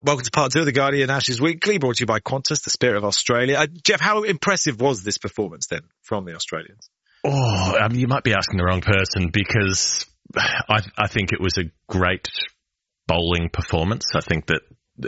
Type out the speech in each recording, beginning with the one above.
Welcome to part 2 of the Guardian Ashes Weekly, brought to you by Qantas, the spirit of Australia. Jeff, how impressive was this performance then from the Australians? You might be asking the wrong person, because I think it was a great bowling performance. I think that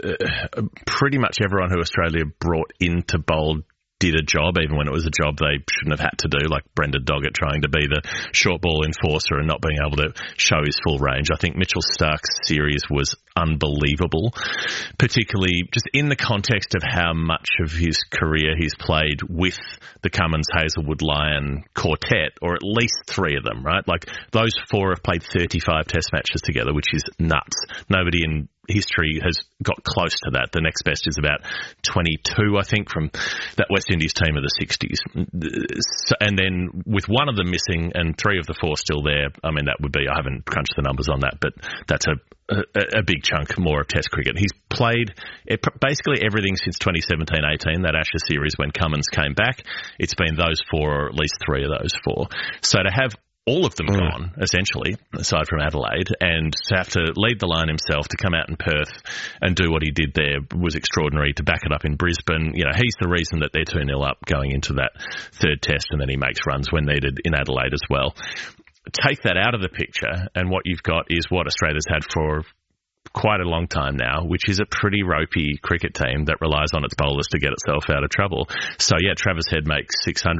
pretty much everyone who Australia brought in to bowl did a job, even when it was a job they shouldn't have had to do, like Brendan Doggett trying to be the short ball enforcer and not being able to show his full range. I think Mitchell Starc's series was unbelievable, particularly just in the context of how much of his career he's played with the Cummins, Hazelwood, Lyon quartet, or at least 3 of them, right? Like, those 4 have played 35 test matches together, which is nuts. Nobody in history has got close to that. The next best is about 22, I think, from that West Indies team of the 60s. So, and then with one of them missing and 3 of the 4 still there, I mean, that would be, I haven't crunched the numbers on that, but that's a big chunk more of Test cricket. He's played basically everything since 2017-18, that Ashes series when Cummins came back. It's been those 4, or at least 3 of those 4. So to have all of them gone, essentially, aside from Adelaide, and to have to lead the line himself, to come out in Perth and do what he did there was extraordinary. To back it up in Brisbane, you know, he's the reason that they're 2-0 up going into that 3rd test, and then he makes runs when needed in Adelaide as well. Take that out of the picture, and what you've got is what Australia's had for quite a long time now, which is a pretty ropey cricket team that relies on its bowlers to get itself out of trouble. So, yeah, Travis Head makes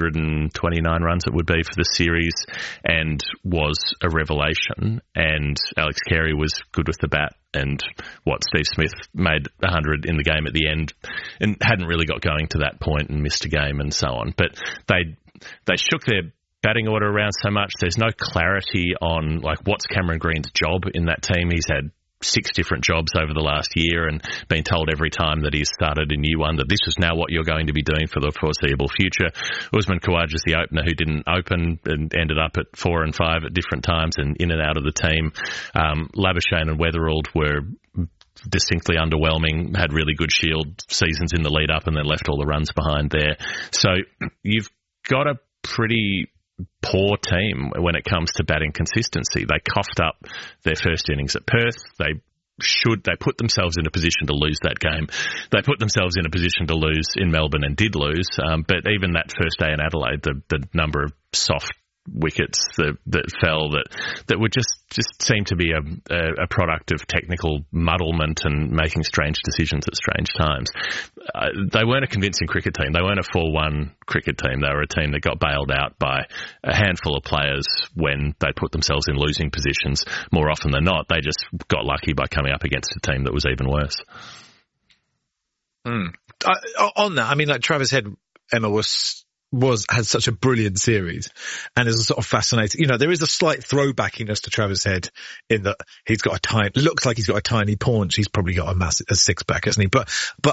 629 runs, it would be, for the series, and was a revelation. And Alex Carey was good with the bat, and Steve Smith made 100 in the game at the end and hadn't really got going to that point and missed a game and so on. But they shook their batting order around so much. There's no clarity on, like, what's Cameron Green's job in that team. He's had 6 different jobs over the last year and been told every time that he's started a new one that this is now what you're going to be doing for the foreseeable future. Usman Khawaja's the opener who didn't open and ended up at 4 and 5 at different times and in and out of the team. Labuschagne and Weatherald were distinctly underwhelming, had really good Shield seasons in the lead up and then left all the runs behind there. So you've got a pretty poor team when it comes to batting consistency. They coughed up their first innings at Perth. They put themselves in a position to lose that game. They put themselves in a position to lose in Melbourne and did lose. But even that first day in Adelaide, the number of soft wickets that fell that would just seem to be a product of technical muddlement and making strange decisions at strange times. They weren't a convincing cricket team. They weren't a 4-1 cricket team. They were a team that got bailed out by a handful of players when they put themselves in losing positions. More often than not, they just got lucky by coming up against a team that was even worse. On that, I mean, like, Travis Head, Emma, had such a brilliant series and is a sort of fascinating, you know, there is a slight throwbackiness to Travis Head in that he's got looks like he's got a tiny paunch. He's probably got a 6-pack, hasn't he? But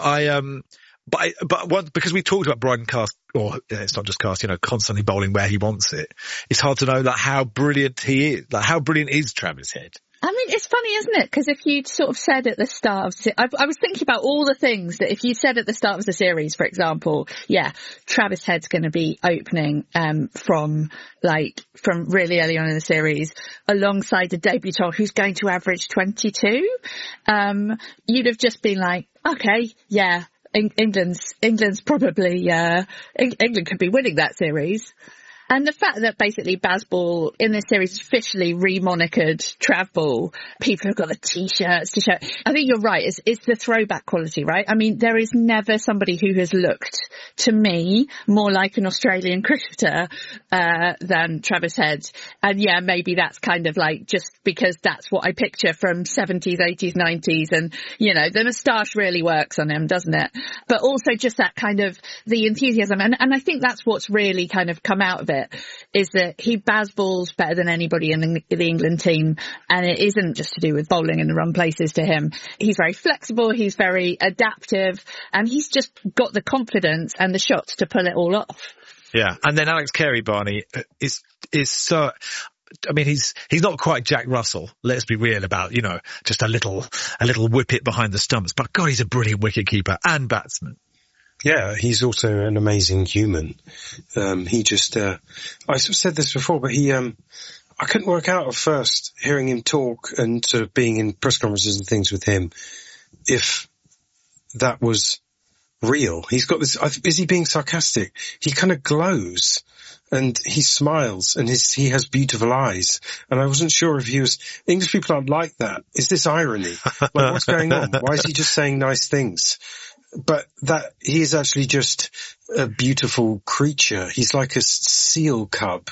because we talked about Brydon Cast, or it's not just Cast, you know, constantly bowling where he wants it. It's hard to know, like, how brilliant he is. Like, how brilliant is Travis Head? I mean, it's funny, isn't it? Because if you'd sort of said at the start of I was thinking about all the things that if you said at the start of the series, for example, yeah, Travis Head's going to be opening from really early on in the series alongside a debutant who's going to average 22, you'd have just been like, okay, yeah, England's probably England could be winning that series. And the fact that basically Bazball in this series is officially remonikered Trav Ball, people have got the t-shirts to show. I think you're right. It's the throwback quality, right? I mean, there is never somebody who has looked to me more like an Australian cricketer than Travis Head. And yeah, maybe that's kind of like just because that's what I picture from 70s, 80s, 90s. And, you know, the moustache really works on him, doesn't it? But also just that kind of the enthusiasm. And I think that's what's really kind of come out of it. Is that he Bazballs better than anybody in the England team, and it isn't just to do with bowling in the wrong places to him. He's very flexible, he's very adaptive, and he's just got the confidence and the shots to pull it all off. Yeah, and then Alex Carey, Barney, is so... I mean, he's not quite Jack Russell. Let's be real about, you know, just a little whip it behind the stumps. But God, he's a brilliant wicketkeeper and batsman. Yeah, he's also an amazing human. He just, I sort of said this before, but I couldn't work out at first hearing him talk and sort of being in press conferences and things with him if that was real. He's got this, is he being sarcastic? He kind of glows and he smiles and he has beautiful eyes. And I wasn't sure if English people aren't like that. Is this irony? Like, what's going on? Why is he just saying nice things? But that he is actually just a beautiful creature. He's like a seal cub.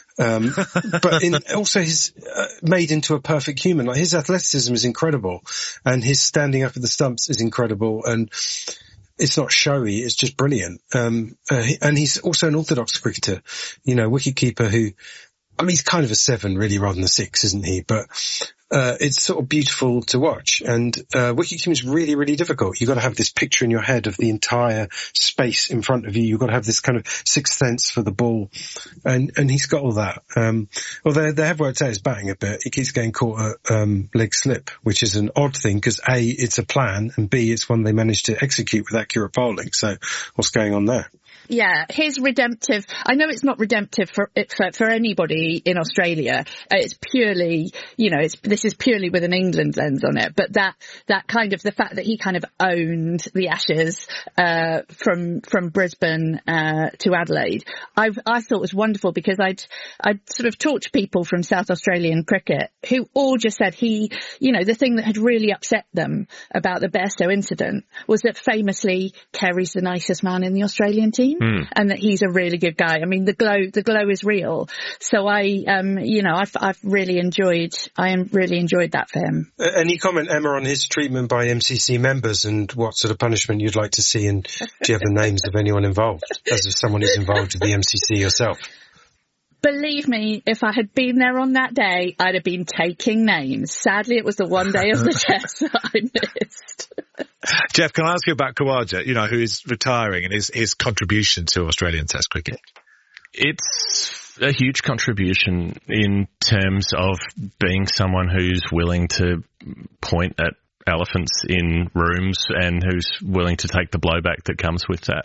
But also he's made into a perfect human. Like, his athleticism is incredible and his standing up at the stumps is incredible, and it's not showy, it's just brilliant. And he's also an orthodox cricketer, wicketkeeper who, he's kind of a 7 really rather than a 6, isn't he? But it's sort of beautiful to watch. And wicketkeeping is really, really difficult. You've got to have this picture in your head of the entire space in front of you. You've got to have this kind of sixth sense for the ball. And he's got all that. Although they have worked out his batting a bit. He keeps getting caught at leg slip, which is an odd thing because A, it's a plan, and B, it's one they managed to execute with accurate bowling. So what's going on there? Yeah, his redemptive, I know it's not redemptive for anybody in Australia. It's purely, this is purely with an England lens on it, but that kind of, the fact that he kind of owned the Ashes, from Brisbane, to Adelaide, I thought was wonderful because I'd sort of talked to people from South Australian cricket who all just said the thing that had really upset them about the Bairstow incident was that famously Kerry's the nicest man in the Australian team. And that he's a really good guy. I mean, the glow is real. So I've really enjoyed that for him. Any comment, Emma, on his treatment by MCC members and what sort of punishment you'd like to see? And do you have the names of anyone involved, as of someone who's involved with the MCC yourself? Believe me, if I had been there on that day, I'd have been taking names. Sadly, it was the one day of the test that I missed. Jeff, can I ask you about Khawaja, who is retiring, and his contribution to Australian Test cricket? It's a huge contribution in terms of being someone who's willing to point at elephants in rooms and who's willing to take the blowback that comes with that,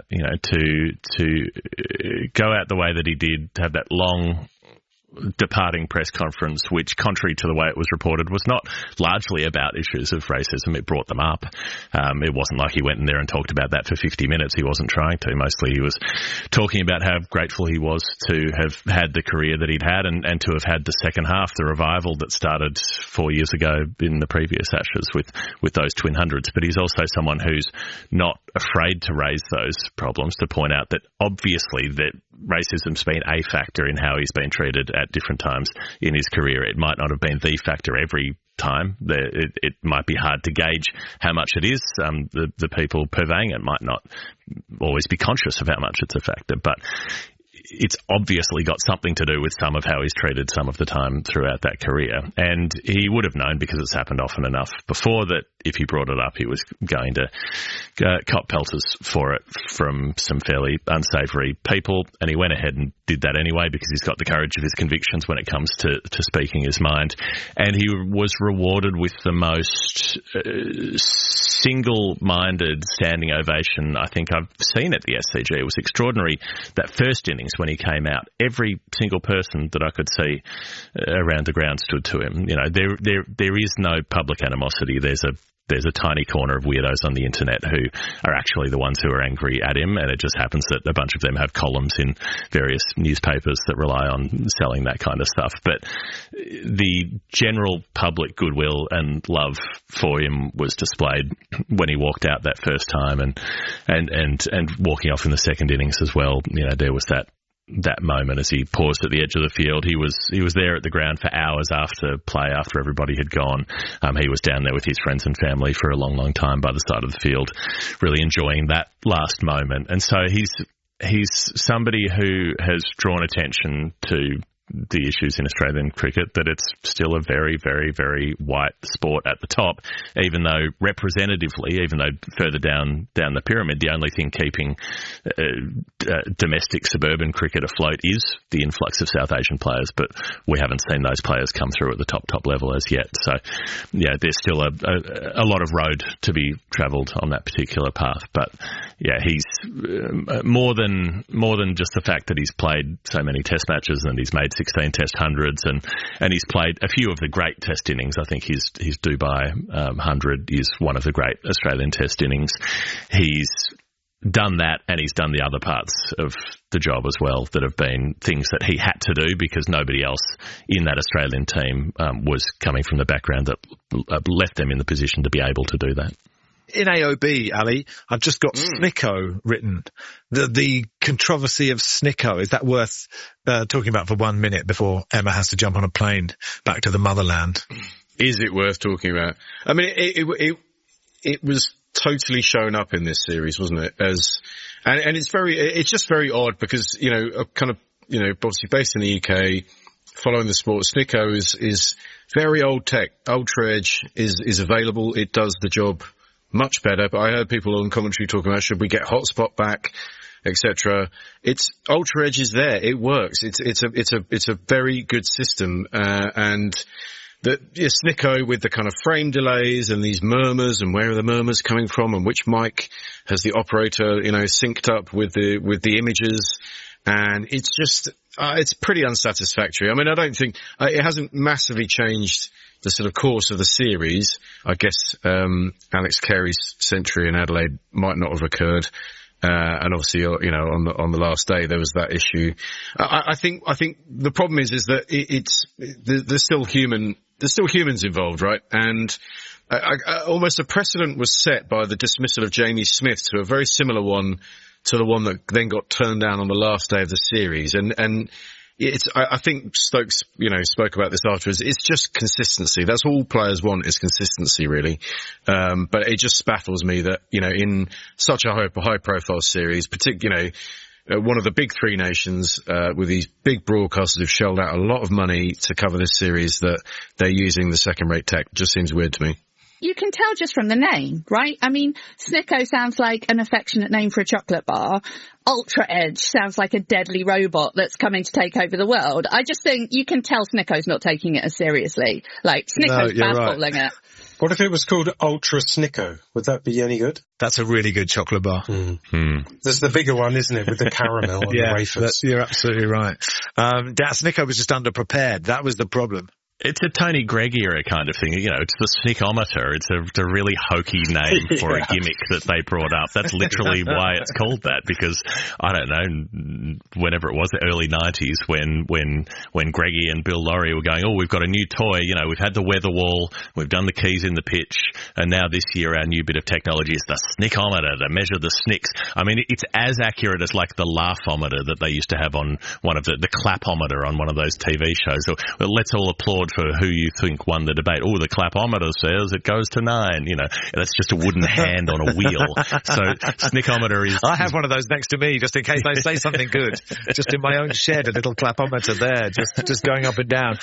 to go out the way that he did, have that long departing press conference, which, contrary to the way it was reported, was not largely about issues of racism. It brought them up. It wasn't like he went in there and talked about that for 50 minutes. He wasn't trying to. Mostly he was talking about how grateful he was to have had the career that he'd had and to have had the second half, the revival that started 4 years ago in the previous Ashes with those twin hundreds. But he's also someone who's not afraid to raise those problems, to point out that obviously that racism's been a factor in how he's been treated at different times in his career. It might not have been the factor every time. It might be hard to gauge how much it is. The people purveying it might not always be conscious of how much it's a factor, but it's obviously got something to do with some of how he's treated some of the time throughout that career. And he would have known, because it's happened often enough before, that if he brought it up, he was going to cop pelters for it from some fairly unsavoury people. And he went ahead and did that anyway, because he's got the courage of his convictions when it comes to speaking his mind. And he was rewarded with the most single-minded standing ovation I think I've seen at the SCG. It was extraordinary. That first innings when he came out, every single person that I could see around the ground stood to him. There is no public animosity. There's a tiny corner of weirdos on the internet who are actually the ones who are angry at him, and it just happens that a bunch of them have columns in various newspapers that rely on selling that kind of stuff. But the general public goodwill and love for him was displayed when he walked out that first time, and walking off in the second innings as well. There was that moment as he paused at the edge of the field. He was there at the ground for hours after play, after everybody had gone. He was down there with his friends and family for a long, long time by the side of the field, really enjoying that last moment. And so he's somebody who has drawn attention to the issues in Australian cricket, that it's still a very, very, very white sport at the top, even though representatively, even though further down the pyramid, the only thing keeping domestic suburban cricket afloat is the influx of South Asian players, but we haven't seen those players come through at the top level as yet. So, yeah, there's still a lot of road to be travelled on that particular path, but yeah, he's more than just the fact that he's played so many test matches and he's made 16 test hundreds and he's played a few of the great test innings. I think his Dubai 100 is one of the great Australian test innings. He's done that, and he's done the other parts of the job as well that have been things that he had to do because nobody else in that Australian team was coming from the background that left them in the position to be able to do that. In AOB, Ali, I've just got Snicko written. The controversy of Snicko, is that worth talking about for 1 minute before Emma has to jump on a plane back to the motherland? Is it worth talking about? I mean, it was totally shown up in this series, wasn't it? And it's just very odd because, obviously based in the UK, following the sport, Snicko is very old tech. Ultra Edge is available. It does the job much better, but I heard people on commentary talking about should we get Hotspot back, etc. It's Ultra Edge is there. It works. It's a very good system, and Snicko with the kind of frame delays and these murmurs and where are the murmurs coming from and which mic has the operator, synced up with the images. And it's just, it's pretty unsatisfactory. I mean, I don't think, it hasn't massively changed the sort of course of the series. I guess, Alex Carey's century in Adelaide might not have occurred. And obviously, on the last day, there was that issue. I think the problem is that there's still humans involved, right? And almost a precedent was set by the dismissal of Jamie Smith to a very similar one to the one that then got turned down on the last day of the series. And I think Stokes, spoke about this afterwards. It's just consistency. That's all players want is consistency, really. But it just baffles me that, in such a high profile series, particularly, one of the big three nations, with these big broadcasters who've shelled out a lot of money to cover this series, that they're using the second rate tech. Just seems weird to me. You can tell just from the name, right? I mean, Snicko sounds like an affectionate name for a chocolate bar. Ultra Edge sounds like a deadly robot that's coming to take over the world. I just think you can tell Snicko's not taking it as seriously. Like, Snicko's badballing it. What if it was called Ultra Snicko? Would that be any good? That's a really good chocolate bar. There's the bigger one, isn't it, with the caramel and the wafers? You're absolutely right. Snicko was just underprepared. That was the problem. It's a Tony Gregg era kind of thing. It's the Snickometer. It's a really hokey name for a gimmick that they brought up. That's literally why it's called that, because, I don't know, whenever it was, the early 90s, when Greggy and Bill Laurie were going, we've got a new toy, we've had the weather wall, we've done the keys in the pitch, and now this year our new bit of technology is the Snickometer to measure the snicks. I mean, it's as accurate as like the laughometer that they used to have on one of the clapometer on one of those TV shows. So, let's all applaud for who you think won the debate. The clapometer says it goes to 9. That's just a wooden hand on a wheel. So Snickometer is... I have one of those next to me just in case they say something good. Just in my own shed, a little clapometer there, just going up and down.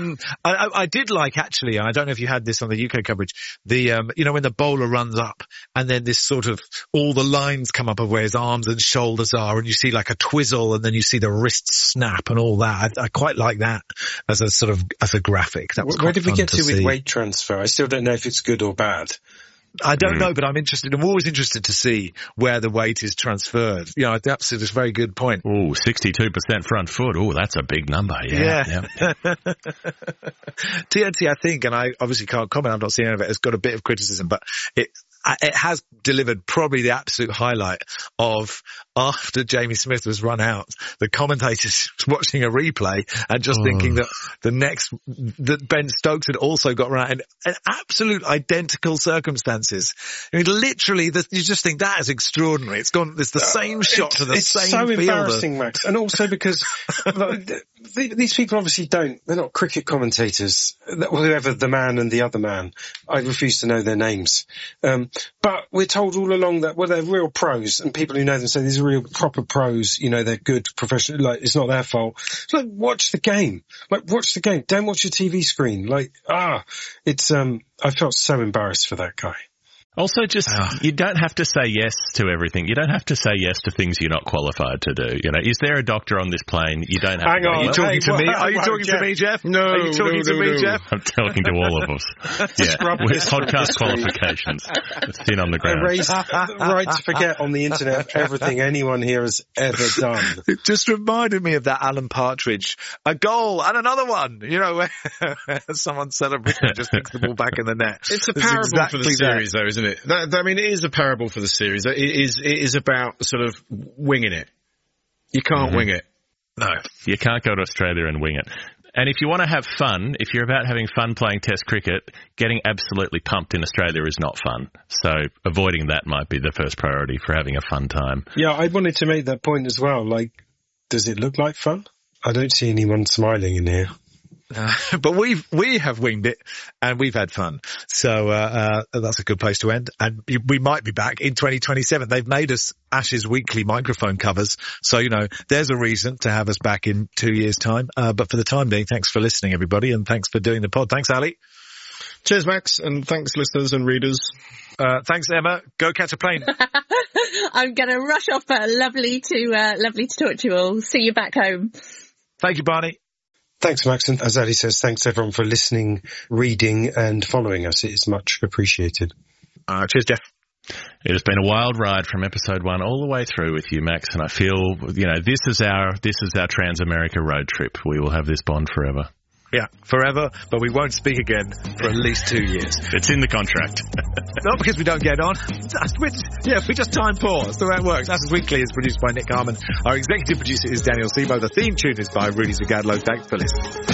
I did like, actually, I don't know if you had this on the UK coverage, the, when the bowler runs up and then this sort of, all the lines come up of where his arms and shoulders are, and you see like a twizzle, and then you see the wrists snap and all that. I quite like that as a graphic. Where did we get to with weight transfer? I still don't know if it's good or bad. I don't know, but I'm always interested to see where the weight is transferred. That's a very good point. 62% front foot. That's a big number. Yeah. TNT, I think, and I obviously can't comment, I'm not seeing any of it, has got a bit of criticism, but it has delivered probably the absolute highlight of after Jamie Smith was run out, the commentators watching a replay and just thinking that Ben Stokes had also got run out in absolute identical circumstances. I mean, literally, you just think that is extraordinary. It's the same shot to the same fielder. It's so embarrassing, Max. And also because these people obviously they're not cricket commentators, whoever the man and the other man. I refuse to know their names. But we're told all along that, they're real pros, and people who know them say these are real proper pros, they're good professional, it's not their fault. It's like, watch the game. Watch the game. Don't watch your TV screen. I felt so embarrassed for that guy. Also, just, you don't have to say yes to everything. You don't have to say yes to things you're not qualified to do. You know, is there a doctor on this plane? You don't have Hang to. on. Are you talking to me? Are you talking to me, Jeff? No. Are you talking to me, Jeff? I'm talking to all of us. Yeah, with podcast qualifications. Thin on the ground. Erase the right to forget on the internet of everything anyone here has ever done. It just reminded me of that Alan Partridge, a goal and another one, you know, where someone celebrating and just kicks the ball back in the net. It's a parable for the series, though, isn't it? I mean, it is a parable for the series. It is about sort of winging it. You can't wing it. No. You can't go to Australia and wing it. And if you want to have fun, if you're about having fun playing Test cricket, getting absolutely pumped in Australia is not fun. So avoiding that might be the first priority for having a fun time. Yeah, I wanted to make that point as well. Like, does it look like fun? I don't see anyone smiling in here. But we have winged it and we've had fun. So, that's a good place to end. And we might be back in 2027. They've made us Ash's weekly microphone covers. So, you know, there's a reason to have us back in 2 years' time. But for the time being, thanks for listening, everybody. And thanks for doing the pod. Thanks, Ali. Cheers, Max. And thanks, listeners and readers. Thanks, Emma. Go catch a plane. I'm going to rush off, but lovely to talk to you all. See you back home. Thank you, Barney. Thanks, Max. And as Ali says, thanks everyone for listening, reading and following us. It is much appreciated. Cheers, Jeff. It has been a wild ride from episode 1 all the way through with you, Max. And I feel, you know, this is our Trans-America road trip. We will have this bond forever. Yeah, forever, but we won't speak again for at least 2 years. It's in the contract. Not because we don't get on. We just time poor. That's the way it works. Ashes Weekly is produced by Nick Harmon. Our executive producer is Daniel Sebo. The theme tune is by Rudy Zagadlo. Thanks for listening.